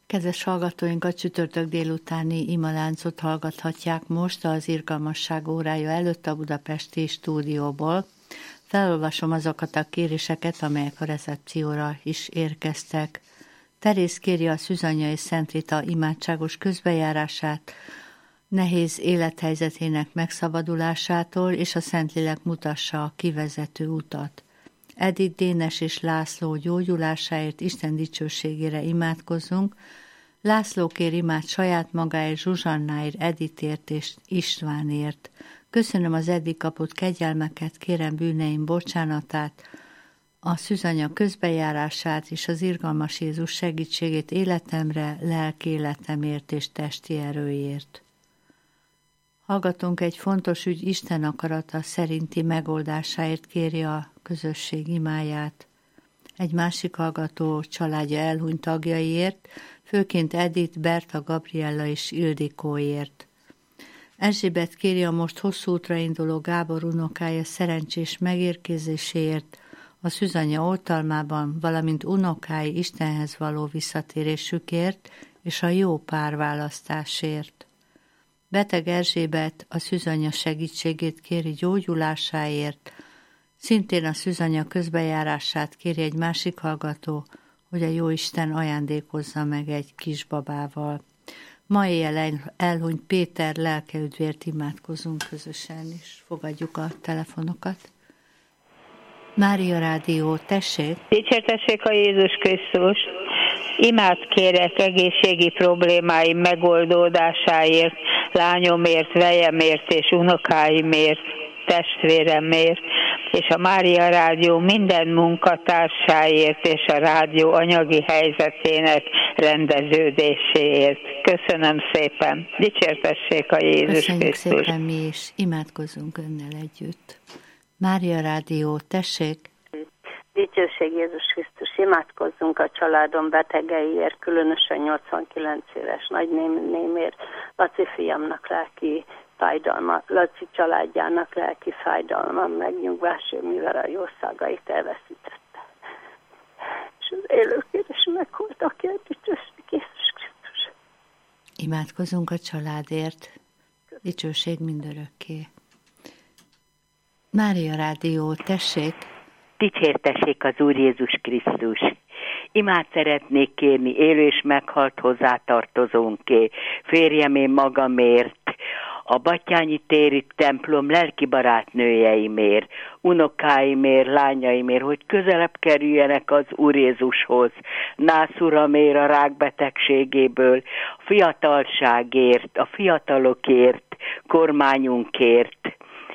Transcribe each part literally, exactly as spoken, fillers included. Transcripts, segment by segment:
Kedves hallgatóink, a csütörtök délutáni imaláncot hallgathatják most az Irgalmasság órája előtt a budapesti stúdióból. Felolvasom azokat a kéréseket, amelyek a recepcióra is érkeztek. Teréz kéri a Szűzanya és Szent Rita imádságos közbejárását, nehéz élethelyzetének megszabadulásától, és a Szentlélek mutassa a kivezető utat. Edith, Dénes és László gyógyulásáért, Isten dicsőségére imádkozzunk. László kér imád saját magáért, Zsuzsannáért, Edithért és Istvánért. Köszönöm az eddig kapott kegyelmeket, kérem bűneim bocsánatát, a Szűzanya közbejárását és az irgalmas Jézus segítségét életemre, lelki életemért és testi erőért. Hallgatunk egy fontos ügy Isten akarata szerinti megoldásáért kéri a közösség imáját. Egy másik hallgató családja elhunyt tagjaiért, főként Edith, Berta, Gabriella és Ildikóért. Erzsébet kéri a most hosszú útra induló Gábor unokája szerencsés megérkezéséért, a Szűzanya oltalmában, valamint unokái Istenhez való visszatérésükért és a jó párválasztásért. Beteg Erzsébet a Szűzanya segítségét kéri gyógyulásáért, szintén a Szűzanya közbejárását kéri egy másik hallgató, hogy a Jóisten ajándékozza meg egy kisbabával. Ma éjjel elhunyt Péter lelkeüdvért imádkozunk közösen, és fogadjuk a telefonokat. Mária Rádió, tessék! Dicsértessék a Jézus Krisztus! Imád kérek egészségi problémáim megoldódásáért, lányomért, vejemért és unokáimért, testvéremért, és a Mária Rádió minden munkatársáért és a rádió anyagi helyzetének rendeződéséért. Köszönöm szépen. Dicsértessék a Jézus Köszönjük Krisztus. Köszönjük szépen mi is. Imádkozzunk önnel együtt. Mária Rádió, tessék! Dicsőség Jézus Krisztus, imádkozzunk a családom betegeiért, különösen nyolcvankilenc éves nagynémért, Laci fiamnak lelki fájdalma, Laci családjának lelki fájdalma, megnyugvásért, mivel a jószágait elveszítette. És az élőkért is meghalt, aki dicsőség Jézus Krisztus. Imádkozzunk a családért, dicsőség mindörökké. Mária Rádió, tessék! Dicsértessék az Úr Jézus Krisztus! Imát szeretnék kérni élő és meghalt hozzátartozónké, férjem én magamért, a Battyányi téri templom lelki barátnőjeimért, unokáimért, lányaimért, hogy közelebb kerüljenek az Úr Jézushoz, Nász Uramért a rákbetegségéből, a fiatalságért, a fiatalokért, kormányunkért,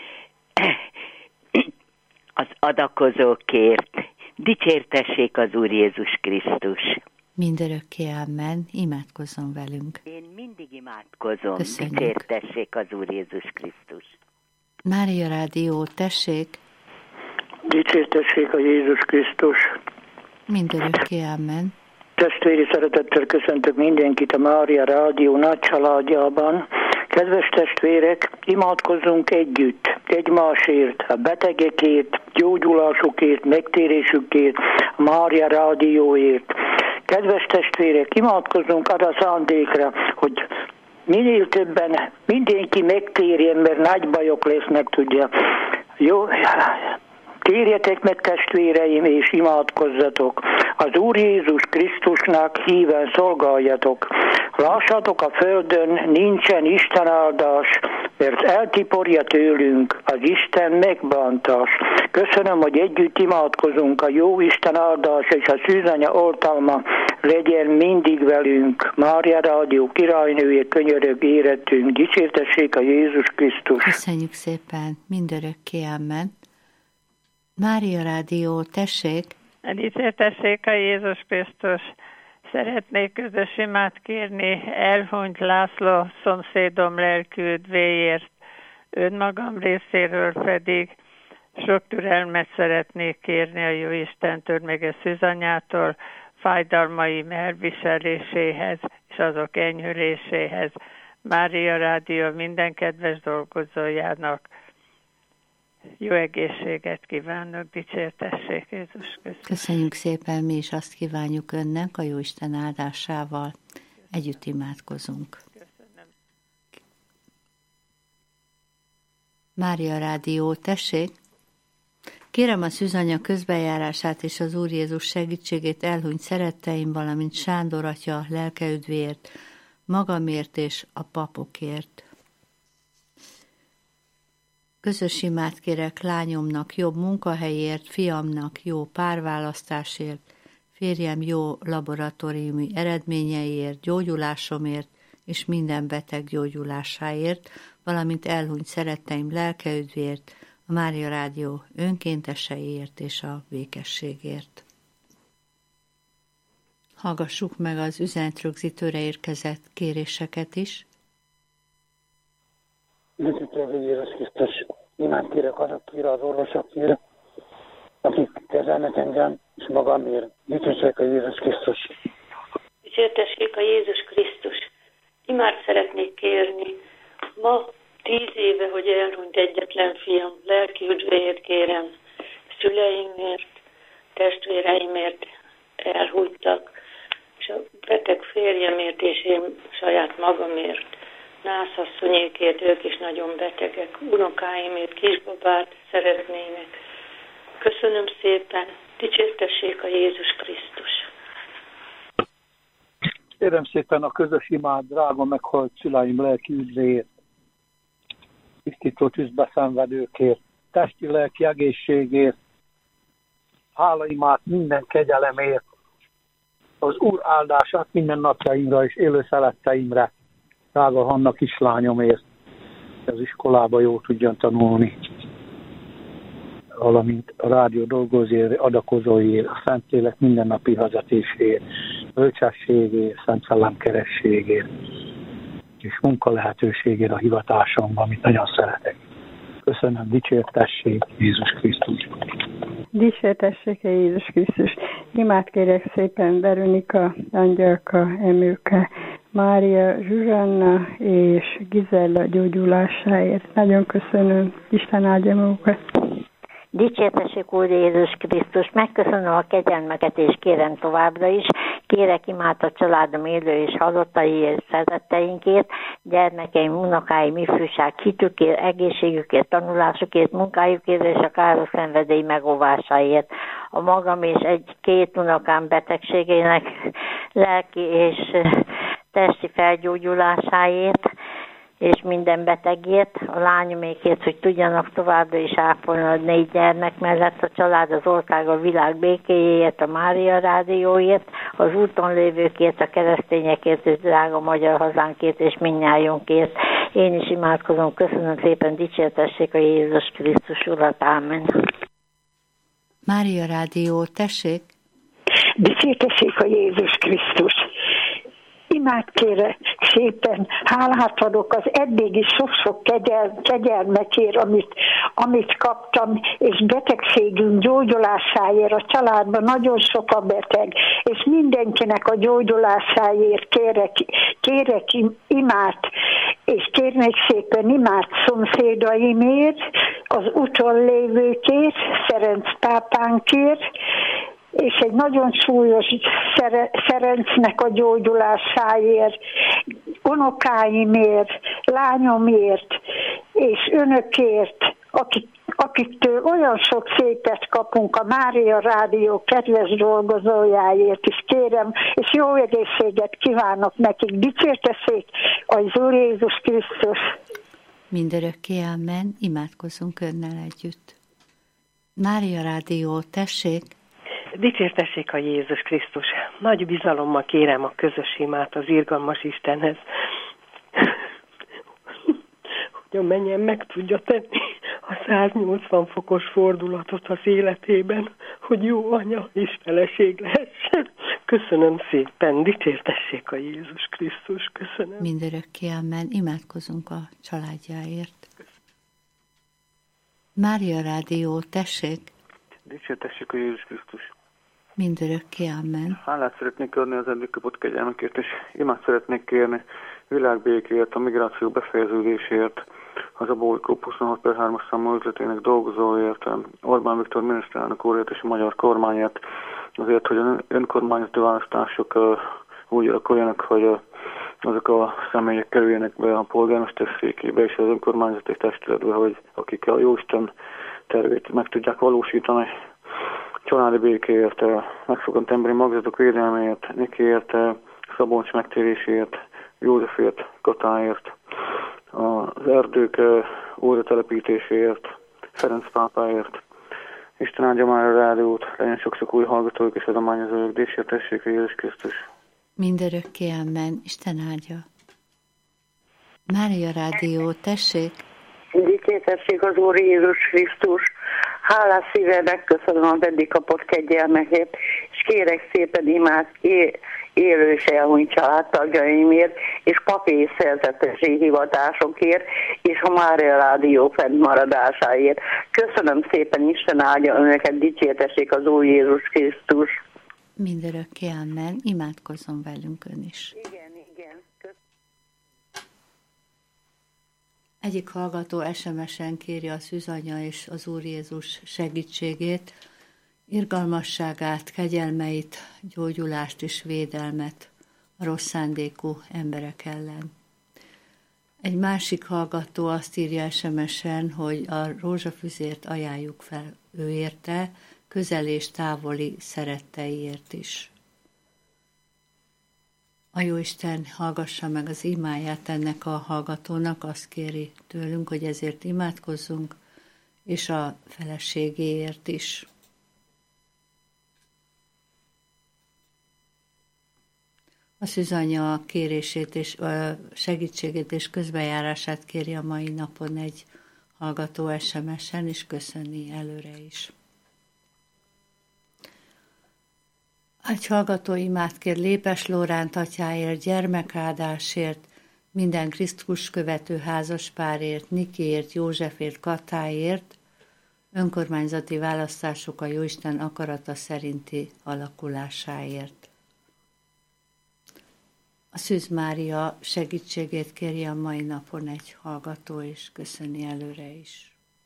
az adakozókért. Dicsértessék az Úr Jézus Krisztus! Mindörökké amen. Imádkozzon velünk. Én mindig imádkozom. Köszönjük. Dicsértessék az Úr Jézus Krisztus! Mária Rádió, tessék! Dicsértessék a Jézus Krisztus! Mindörökké amen. Testvéri szeretettel köszöntök mindenkit a Mária Rádió nagy családjában. Kedves testvérek, imádkozzunk együtt, egymásért, a betegekért, gyógyulásukért, megtérésükért, a Mária Rádióért. Kedves testvérek, imádkozzunk arra szándékra, hogy minél többen mindenki megtérjen, mert nagy bajok lesznek, tudja. Jó, térjetek meg testvéreim, és imádkozzatok. Az Úr Jézus Krisztusnak híven szolgáljatok. Lássatok, a földön nincsen Isten áldás, mert eltiporja tőlünk az Isten megbántás. Köszönöm, hogy együtt imádkozunk, a jó Isten áldás és a Szűzanya oltalma legyen mindig velünk. Mária Rádió királynője, könyörög érettünk. Dicsértessék a Jézus Krisztus! Köszönjük szépen, mindörökké amen. Mária Rádió, tessék! Dicsértessék a Jézus Krisztus! Szeretnék közös imát kérni elhunyt László szomszédom lelkiüdvéért, önmagam részéről pedig sok türelmet szeretnék kérni a Jóistentől, meg a Szűzanyától, fájdalmaim elviseléséhez és azok enyhüléséhez. Mária Rádió minden kedves dolgozójának jó egészséget kívánok, dicsértessék Jézus Krisztus. Köszönjük szépen, mi is azt kívánjuk önnek a Jóisten áldásával. Együtt imádkozunk. Köszönöm. Mária Rádió, tessék! Kérem a szűzanya közbenjárását és az Úr Jézus segítségét elhunyt szeretteim, valamint Sándor atya lelkeüdvéért, magamért és a papokért. Közös imát kérek lányomnak jobb munkahelyért, fiamnak jó párválasztásért, férjem jó laboratóriumi eredményeiért, gyógyulásomért és minden beteg gyógyulásáért, valamint elhunyt szeretteim lelkeüdvéért, a Mária Rádió önkénteseiért és a békességért. Hallgassuk meg az üzenetrögzítőre érkezett kéréseket is. Dicsőtől Jézus Krisztus, imád kérek azokért, az orvosokért, akik kezelnek engem, és magamért. Dicsőség a Jézus Krisztus. Dicsértessék a Jézus Krisztus. Imád szeretnék kérni. Ma tíz éve, hogy elhunyt egyetlen fiam, lelki üdvéért kérem. Szüleimért, testvéreimért elhunytak, és a beteg férjemért, és én saját magamért. Nászasszonyékért, ők is nagyon betegek. Unokáimért kisbabát szeretnének. Köszönöm szépen. Dicsértessék a Jézus Krisztus. Kérem szépen a közös imád, drága meghalt szüleim lelki üdvéért, tisztító tűzbe szenvedőkért, testi-lelki egészségért, hálaimát minden kegyelemért, az Úr áldását minden napjaimra és élő szeretteimre, drága Hanna kislányomért, az iskolába jól tudjon tanulni, valamint a rádió dolgozóért, adakozóért, a Szentlélek mindennapi hazatésért, bölcsességért, Szent Szellem kerességért, és munka lehetőségére a hivatásomban, amit nagyon szeretek. Köszönöm, dicsértessék Jézus Krisztus. Dicsértessék Jézus Krisztus. Imát kérek szépen Veronika, Angyalka, Emőke, Mária, Zsuzsanna és Gizella gyógyulásáért. Nagyon köszönöm. Isten áldja magukat. Dicsértessék Úr Jézus Krisztus, megköszönöm a kegyelmeket, és kérem továbbra is. Kérek imát a családom élő és halottaiért, szeretteinkért, gyermekeim, unokáim, ifjúság, hitükért, egészségükért, tanulásukért, munkájukért és a káros szenvedély megóvásáért. A magam és egy-két unokám betegségének lelki és testi felgyógyulásáért, és minden betegért, a lányomékért, hogy tudjanak továbbra is ápolni a négy gyermek mellett, a család, az ország, a világ békéjéért, a Mária Rádióért, az úton lévőkért, a keresztényekért, és drága magyar hazánkért, és mindnyájunkért. Én is imádkozom, köszönöm szépen, dicsértessék a Jézus Krisztus Urat, ámen. Mária Rádió, tessék! Dicsértessék a Jézus Krisztus! Imát kérek szépen, hálát adok az eddigi sok-sok kegyel, kegyelmekért, amit, amit kaptam, és betegségünk gyógyulásáért. A családban nagyon sok a beteg, és mindenkinek a gyógyulásáért kérek, kérek imát, és kérnek szépen imát szomszédaimért, az úton lévőkért, Ferenc pápánkért, és egy nagyon súlyos Ferencnek a gyógyulásáért, unokáimért, lányomért, és önökért, akik, akiktől olyan sok szépet kapunk a Mária Rádió kedves dolgozójáért is kérem, és jó egészséget kívánok nekik. Dicsértessék az Úr Jézus Krisztus. Mindörökké amen, imádkozzunk önnel együtt. Mária Rádió, tessék! Dicsértessék a Jézus Krisztus. Nagy bizalommal kérem a közös imát az irgalmas Istenhez, hogy a mennyem meg tudja tenni a száznyolcvan fokos fordulatot az életében, hogy jó anya és feleség lehessen. Köszönöm szépen, dicsértessék a Jézus Krisztus. Köszönöm. Mindörökké amen, imádkozunk a családjáért. Mária Rádió, tessék! Dicsértessék a Jézus Krisztus. Mindörökké amen. Hálát szeretnék adni az eddig kapott kegyelmekért, és imát szeretnék kérni világbékért, a migráció befejeződésért, az a Bolyklub huszonhat per hármas számú üzletének dolgozóért, Orbán Viktor miniszterelnök úrért és a magyar kormányért, azért, hogy az önkormányzati választások úgy alakuljanak, hogy a, azok a személyek kerüljenek be a polgármester székébe és az önkormányzati testületbe, hogy akik a Jóisten tervét meg tudják valósítani. Családi békéért, megfogant emberi magzatok védelméért, Nikiért, Szabolcs megtérésért, Józsefért, Katáért, az erdők újra telepítéséért, Ferenc pápáért. Isten áldja már a rádiót, legyen sok-sok új hallgatók és adományozók, dicsértessék a Jézus Krisztus. Mindörökké amen, Isten áldja. Mária Rádió, tessék! Dicsértessék az Úr Jézus Krisztus. Hálás szívvel megköszönöm a eddig kapott kegyelmekért, és kérek szépen imád élő és elhunyt családtagjaimért, és papi és szerzetesi hivatásokért, és a Mária Rádió fennmaradásáért. Köszönöm szépen, Isten áldja önöket, dicsértessék az Úr Jézus Krisztus. Mindörökké amen, imádkozzon velünk ön is. Igen, igen. Köszönöm. Egyik hallgató es em es-en kéri a szűzanya és az Úr Jézus segítségét, irgalmasságát, kegyelmeit, gyógyulást és védelmet a rossz szándékú emberek ellen. Egy másik hallgató azt írja es em es-en, hogy a rózsafüzért ajánljuk fel ő érte, közel és távoli szeretteiért is. A Jóisten hallgassa meg az imáját ennek a hallgatónak, azt kéri tőlünk, hogy ezért imádkozzunk, és a feleségéért is. A szűzanya kérését és segítségét és közbejárását kéri a mai napon egy hallgató es em es-en, és köszöni előre is. Egy hallgató imát kér Lépes Lóránt atyáért, gyermekáldásért, minden Krisztus követő házaspárért, Nikiért, Józsefért, Katáért, önkormányzati választások a Jóisten akarata szerinti alakulásáért. A Szűz Mária segítségét kéri a mai napon egy hallgató, és köszöni előre is.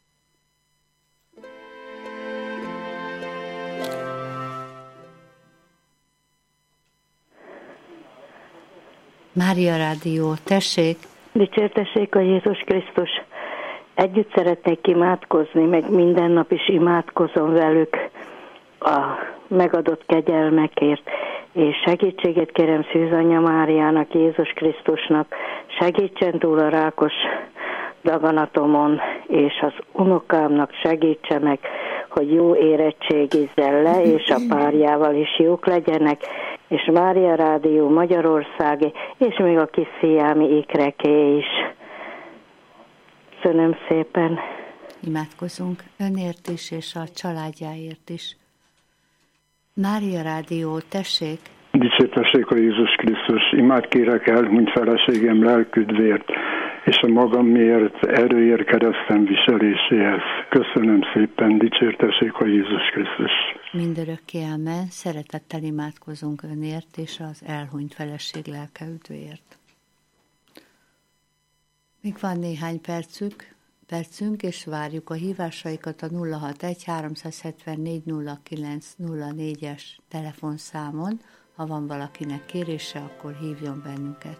Mária Rádió, tessék! Dicsértessék a Jézus Krisztus! Együtt szeretnék imádkozni, meg minden nap is imádkozom velük a megadott kegyelmekért, és segítséget kérem Szűzanya Máriának, Jézus Krisztusnak, segítsen túl a rákos daganatomon, és az unokámnak segítse meg, hogy jó érettségizzen le, és a párjával is jók legyenek, és Mária Rádió Magyarországi, és még a kis fiámi ikreké is. Köszönöm szépen. Imádkozunk önért is, és a családjáért is. Mária Rádió, tessék! Dicsértessék a Jézus Krisztus! Imád kérek elhunyt feleségem lelküdvért, és a magamért erőért keresztem viseléséhez. Köszönöm szépen, dicsértessék a Jézus Krisztus! Mindörökké amen, szeretettel imádkozunk önért, és az elhunyt feleség lelkeüdvéért. Még van néhány percük, percünk, és várjuk a hívásaikat a nulla hatvanegy háromszázhetvennégy nulla kilenc nulla négyes telefonszámon. Ha van valakinek kérése, akkor hívjon bennünket.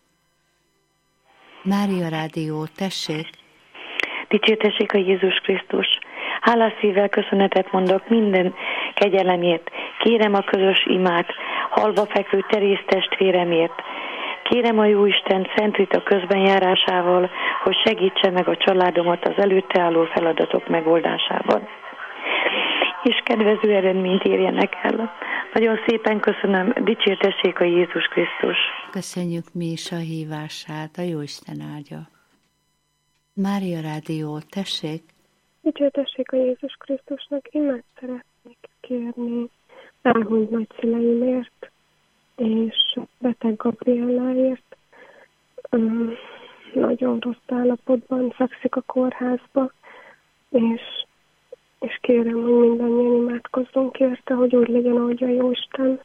Mária Rádió, tessék! Dicsértessék a Jézus Krisztus! Hálás szívvel köszönetet mondok minden kegyelemért. Kérem a közös imát, halva fekvő terész testvéremért. Kérem a Jóisten Szent Rita közbenjárásával, hogy segítse meg a családomat az előtte álló feladatok megoldásában, és kedvező eredményt érjenek el. Nagyon szépen köszönöm, dicsértessék a Jézus Krisztus! Köszönjük mi is a hívását, a Jóisten áldja. Mária Rádió, tessék! Dicsértessék a Jézus Krisztusnak, imát szeretnék kérni elhunyt nagyszüleimért, és beteg Gabrielláért. Um, nagyon rossz állapotban fekszik a kórházba, és, és kérem, hogy mindannyian imádkozzunk érte, hogy úgy legyen, ahogy a Jóisten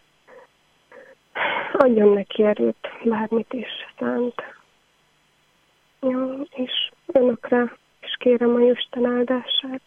adjon neki erőt, bármit is szánt. Ja, és önökre és kérem a Jóisten áldását.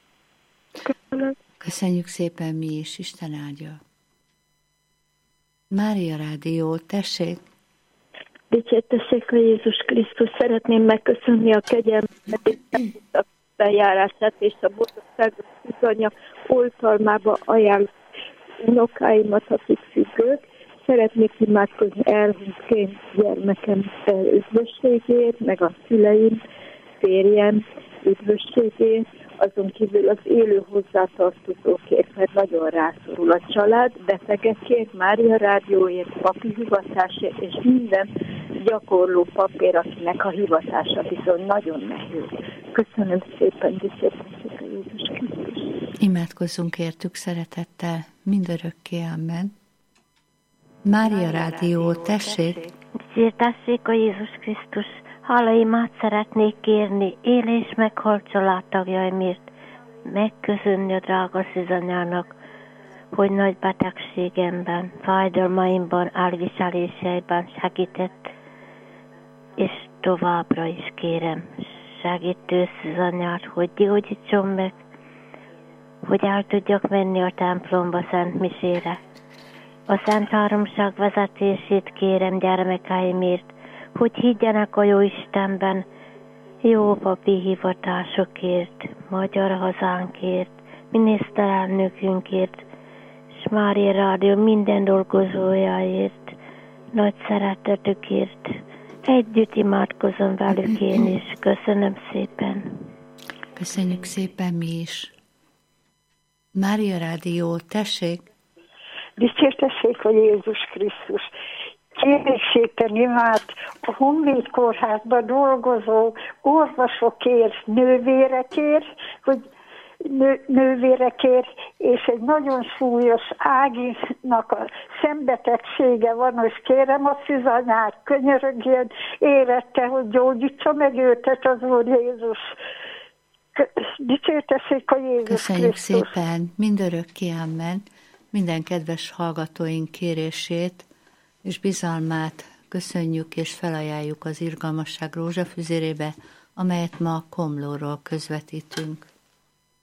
Köszönöm. Köszönjük szépen mi is, Isten áldja. Mária Rádió, tessék! Dicsértessék a Jézus Krisztus, szeretném megköszönni a kegyelmet, a bejárását és a boldogságot bizonyja oltalmába ajánló unokáimat, akik függők. Szeretnék imádkozni elhúzként gyermekem üdvösségért, meg a szüleim, férjem üdvösségért, azon kívül az élő hozzátartozókért, mert nagyon rászorul a család, betegekért, Mária Rádióért, papi hivatásért, és minden gyakorló papír, akinek a hivatása bizony nagyon nehéz. Köszönöm szépen, dicsértessék a Jézus Krisztus. Imádkozzunk értük szeretettel, mindörökké, amen. Mária Rádió, tessék! Dicsértessék a Jézus Krisztus. Hálaimát szeretnék kérni, él és meghalt családtagjaimért, megköszönni a drága szűzanyának, hogy nagy betegségemben, fájdalmaimban, elviseléseiben segített, és továbbra is kérem, segítő szűzanyát, hogy gyógyítson meg, hogy el tudjak menni a templomba Szent Misére. A Szent Háromság vezetését kérem gyermekeimért, hogy higgyenek a jó Istenben, jó papi hivatásokért, magyar hazánkért, miniszterelnökünkért, és Mária Rádió minden dolgozójáért, nagy szeretetükért. Együtt imádkozom velük én is. Köszönöm szépen. Köszönjük szépen mi is. Mária Rádió, tessék! Dicsértessék a Jézus Krisztus. Kérjük szépen imád a Honvéd Kórházban dolgozó orvosokért, nővérekért, hogy nő, nővérekért, és egy nagyon súlyos Áginak a szembetegsége van, és kérem a szűzanyát, könyörögjön, érette, hogy gyógyítsa meg őket az Úr Jézus. Dicsértessék a Jézus Köszönjük Krisztus. szépen, mindörökké, amen, minden kedves hallgatóink kérését és bizalmát köszönjük és felajánljuk az Irgalmasság rózsafüzérébe, amelyet ma Komlóról közvetítünk.